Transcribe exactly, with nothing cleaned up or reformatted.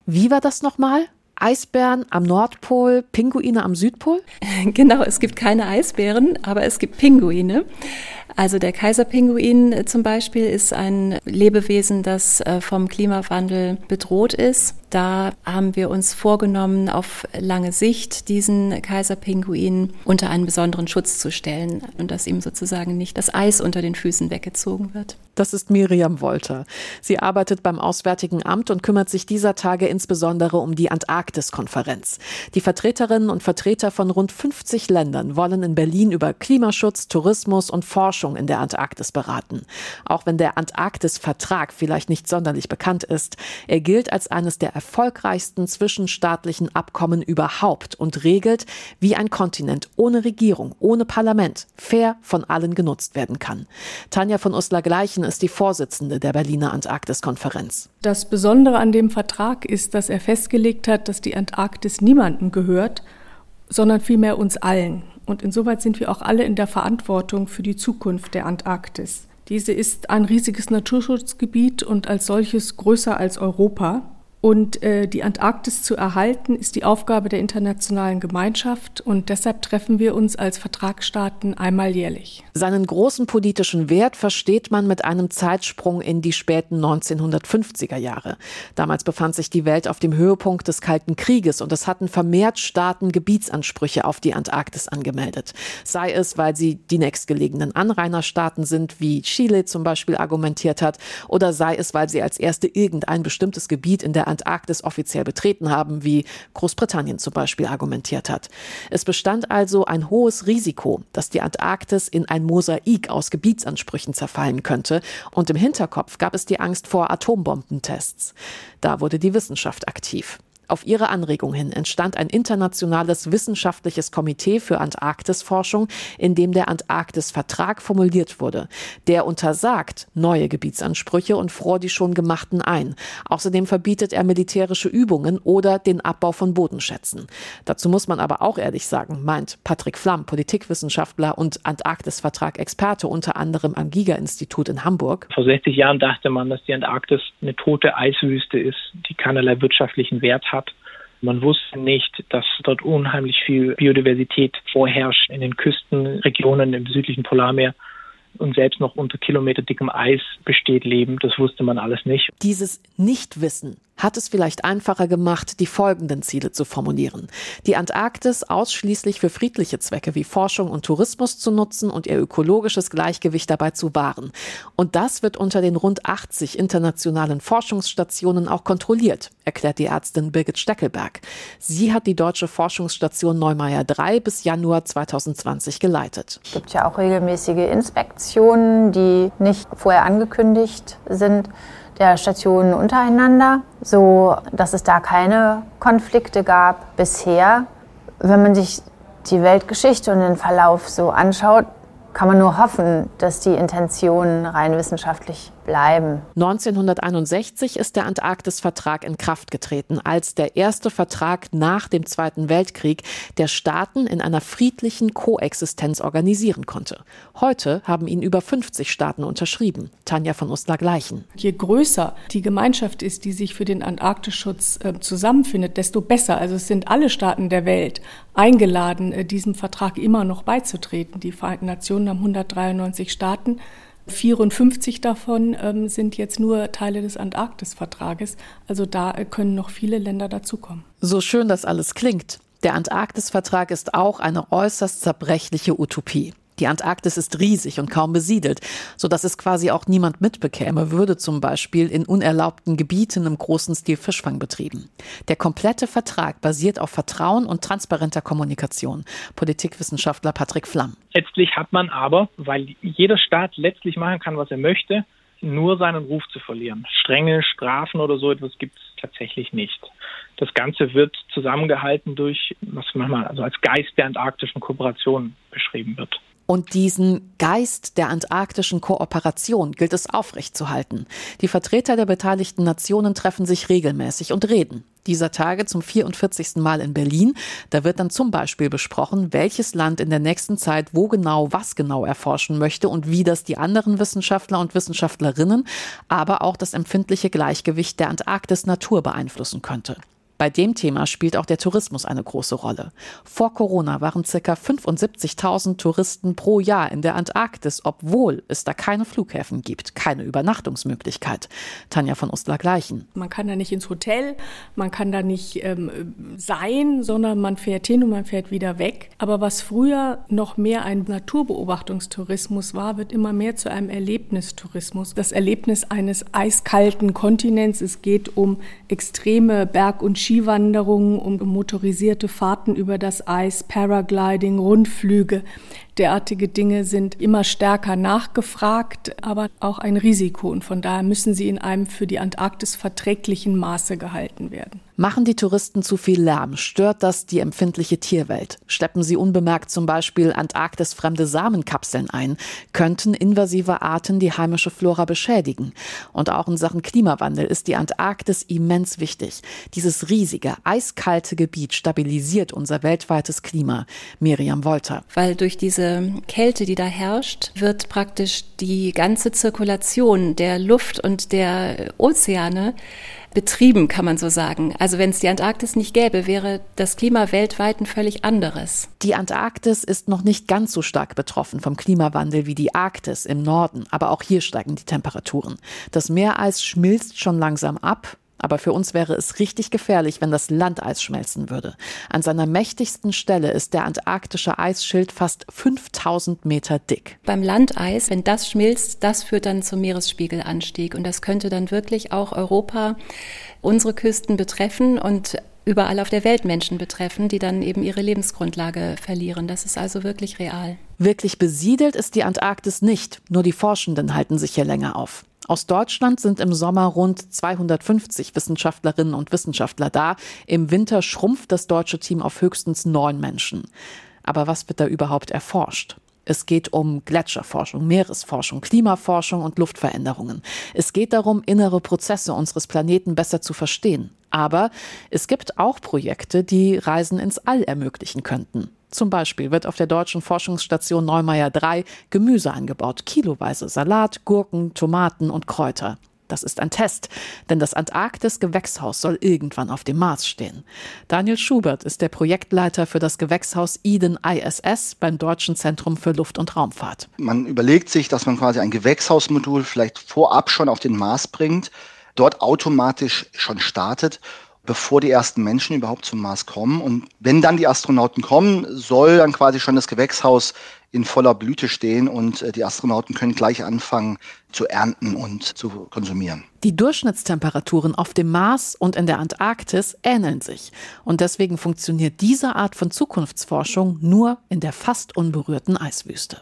Wie war das nochmal? Eisbären am Nordpol, Pinguine am Südpol? Genau, es gibt keine Eisbären, aber es gibt Pinguine. Also der Kaiserpinguin zum Beispiel ist ein Lebewesen, das vom Klimawandel bedroht ist. Da haben wir uns vorgenommen, auf lange Sicht diesen Kaiserpinguin unter einen besonderen Schutz zu stellen und dass ihm sozusagen nicht das Eis unter den Füßen weggezogen wird. Das ist Miriam Wolter. Sie arbeitet beim Auswärtigen Amt und kümmert sich dieser Tage insbesondere um die Antarktis-Konferenz. Die Vertreterinnen und Vertreter von rund fünfzig Ländern wollen in Berlin über Klimaschutz, Tourismus und Forschung in der Antarktis beraten. Auch wenn der Antarktis-Vertrag vielleicht nicht sonderlich bekannt ist, er gilt als eines der erfolgreichsten zwischenstaatlichen Abkommen überhaupt und regelt, wie ein Kontinent ohne Regierung, ohne Parlament, fair von allen genutzt werden kann. Tanja von Uslar-Gleichen ist die Vorsitzende der Berliner Antarktis-Konferenz. Das Besondere an dem Vertrag ist, dass er festgelegt hat, dass die Antarktis niemandem gehört, sondern vielmehr uns allen. Und insoweit sind wir auch alle in der Verantwortung für die Zukunft der Antarktis. Diese ist ein riesiges Naturschutzgebiet und als solches größer als Europa. Und äh, die Antarktis zu erhalten, ist die Aufgabe der internationalen Gemeinschaft. Und deshalb treffen wir uns als Vertragsstaaten einmal jährlich. Seinen großen politischen Wert versteht man mit einem Zeitsprung in die späten neunzehnhundertfünfziger Jahre. Damals befand sich die Welt auf dem Höhepunkt des Kalten Krieges und es hatten vermehrt Staaten Gebietsansprüche auf die Antarktis angemeldet. Sei es, weil sie die nächstgelegenen Anrainerstaaten sind, wie Chile zum Beispiel argumentiert hat, oder sei es, weil sie als erste irgendein bestimmtes Gebiet in der Antarktis offiziell betreten haben, wie Großbritannien zum Beispiel argumentiert hat. Es bestand also ein hohes Risiko, dass die Antarktis in ein Mosaik aus Gebietsansprüchen zerfallen könnte und im Hinterkopf gab es die Angst vor Atombombentests. Da wurde die Wissenschaft aktiv. Auf ihre Anregung hin entstand ein internationales wissenschaftliches Komitee für Antarktisforschung, in dem der Antarktis-Vertrag formuliert wurde. Der untersagt neue Gebietsansprüche und fror die schon gemachten ein. Außerdem verbietet er militärische Übungen oder den Abbau von Bodenschätzen. Dazu muss man aber auch ehrlich sagen, meint Patrick Flamm, Politikwissenschaftler und Antarktis-Vertrag-Experte unter anderem am Giga-Institut in Hamburg. Vor sechzig Jahren dachte man, dass die Antarktis eine tote Eiswüste ist, die keinerlei wirtschaftlichen Wert hat. Man wusste nicht, dass dort unheimlich viel Biodiversität vorherrscht in den Küstenregionen im südlichen Polarmeer und selbst noch unter kilometerdickem Eis besteht Leben. Das wusste man alles nicht. Dieses Nichtwissen hat es vielleicht einfacher gemacht, die folgenden Ziele zu formulieren. Die Antarktis ausschließlich für friedliche Zwecke wie Forschung und Tourismus zu nutzen und ihr ökologisches Gleichgewicht dabei zu wahren. Und das wird unter den rund achtzig internationalen Forschungsstationen auch kontrolliert, erklärt die Ärztin Birgit Steckelberg. Sie hat die deutsche Forschungsstation Neumeier drei bis Januar zweitausendzwanzig geleitet. Es gibt ja auch regelmäßige Inspektionen, die nicht vorher angekündigt sind, der Stationen untereinander, so dass es da keine Konflikte gab bisher. Wenn man sich die Weltgeschichte und den Verlauf so anschaut, kann man nur hoffen, dass die Intentionen rein wissenschaftlich bleiben. neunzehnhunderteinundsechzig ist der Antarktis-Vertrag in Kraft getreten, als der erste Vertrag nach dem Zweiten Weltkrieg, der Staaten in einer friedlichen Koexistenz organisieren konnte. Heute haben ihn über fünfzig Staaten unterschrieben. Tanja von Uslar-Gleichen. Je größer die Gemeinschaft ist, die sich für den Antarktisschutz äh, zusammenfindet, desto besser. Also es sind alle Staaten der Welt eingeladen, äh, diesem Vertrag immer noch beizutreten. Die Vereinten Nationen haben hundertdreiundneunzig Staaten. vierundfünfzig davon ähm, sind jetzt nur Teile des Antarktis-Vertrages. Also da äh, können noch viele Länder dazukommen. So schön das alles klingt. Der Antarktis-Vertrag ist auch eine äußerst zerbrechliche Utopie. Die Antarktis ist riesig und kaum besiedelt, sodass es quasi auch niemand mitbekäme, würde zum Beispiel in unerlaubten Gebieten im großen Stil Fischfang betrieben. Der komplette Vertrag basiert auf Vertrauen und transparenter Kommunikation. Politikwissenschaftler Patrick Flamm. Letztlich hat man aber, weil jeder Staat letztlich machen kann, was er möchte, nur seinen Ruf zu verlieren. Strenge Strafen oder so etwas gibt es tatsächlich nicht. Das Ganze wird zusammengehalten durch, was manchmal also als Geist der antarktischen Kooperation beschrieben wird. Und diesen Geist der antarktischen Kooperation gilt es aufrechtzuerhalten. Die Vertreter der beteiligten Nationen treffen sich regelmäßig und reden. Dieser Tage zum vierundvierzigsten Mal in Berlin. Da wird dann zum Beispiel besprochen, welches Land in der nächsten Zeit wo genau was genau erforschen möchte und wie das die anderen Wissenschaftler und Wissenschaftlerinnen, aber auch das empfindliche Gleichgewicht der Antarktis-Natur beeinflussen könnte. Bei dem Thema spielt auch der Tourismus eine große Rolle. Vor Corona waren ca. fünfundsiebzigtausend Touristen pro Jahr in der Antarktis, obwohl es da keine Flughäfen gibt, keine Übernachtungsmöglichkeit. Tanja von Ustler-Gleichen. Man kann da nicht ins Hotel, man kann da nicht ähm, sein, sondern man fährt hin und man fährt wieder weg. Aber was früher noch mehr ein Naturbeobachtungstourismus war, wird immer mehr zu einem Erlebnistourismus. Das Erlebnis eines eiskalten Kontinents. Es geht um extreme Berg- und Skiwanderungen, um motorisierte Fahrten über das Eis, Paragliding, Rundflüge. Derartige Dinge sind immer stärker nachgefragt, aber auch ein Risiko. Und von daher müssen sie in einem für die Antarktis verträglichen Maße gehalten werden. Machen die Touristen zu viel Lärm? Stört das die empfindliche Tierwelt? Schleppen sie unbemerkt zum Beispiel antarktisfremde Samenkapseln ein? Könnten invasive Arten die heimische Flora beschädigen? Und auch in Sachen Klimawandel ist die Antarktis immens wichtig. Dieses riesige, eiskalte Gebiet stabilisiert unser weltweites Klima. Miriam Wolter. Weil durch diese Kälte, die da herrscht, wird praktisch die ganze Zirkulation der Luft und der Ozeane betrieben, kann man so sagen. Also wenn es die Antarktis nicht gäbe, wäre das Klima weltweit ein völlig anderes. Die Antarktis ist noch nicht ganz so stark betroffen vom Klimawandel wie die Arktis im Norden, aber auch hier steigen die Temperaturen. Das Meereis schmilzt schon langsam ab. Aber für uns wäre es richtig gefährlich, wenn das Landeis schmelzen würde. An seiner mächtigsten Stelle ist der antarktische Eisschild fast fünftausend Meter dick. Beim Landeis, wenn das schmilzt, das führt dann zum Meeresspiegelanstieg. Und das könnte dann wirklich auch Europa, unsere Küsten betreffen und überall auf der Welt Menschen betreffen, die dann eben ihre Lebensgrundlage verlieren. Das ist also wirklich real. Wirklich besiedelt ist die Antarktis nicht. Nur die Forschenden halten sich hier länger auf. Aus Deutschland sind im Sommer rund zweihundertfünfzig Wissenschaftlerinnen und Wissenschaftler da. Im Winter schrumpft das deutsche Team auf höchstens neun Menschen. Aber was wird da überhaupt erforscht? Es geht um Gletscherforschung, Meeresforschung, Klimaforschung und Luftveränderungen. Es geht darum, innere Prozesse unseres Planeten besser zu verstehen. Aber es gibt auch Projekte, die Reisen ins All ermöglichen könnten. Zum Beispiel wird auf der deutschen Forschungsstation Neumeier drei Gemüse angebaut, kiloweise Salat, Gurken, Tomaten und Kräuter. Das ist ein Test, denn das Antarktis-Gewächshaus soll irgendwann auf dem Mars stehen. Daniel Schubert ist der Projektleiter für das Gewächshaus Eden I S S beim Deutschen Zentrum für Luft- und Raumfahrt. Man überlegt sich, dass man quasi ein Gewächshausmodul vielleicht vorab schon auf den Mars bringt, dort automatisch schon startet, bevor die ersten Menschen überhaupt zum Mars kommen. Und wenn dann die Astronauten kommen, soll dann quasi schon das Gewächshaus in voller Blüte stehen und die Astronauten können gleich anfangen zu ernten und zu konsumieren. Die Durchschnittstemperaturen auf dem Mars und in der Antarktis ähneln sich. Und deswegen funktioniert diese Art von Zukunftsforschung nur in der fast unberührten Eiswüste.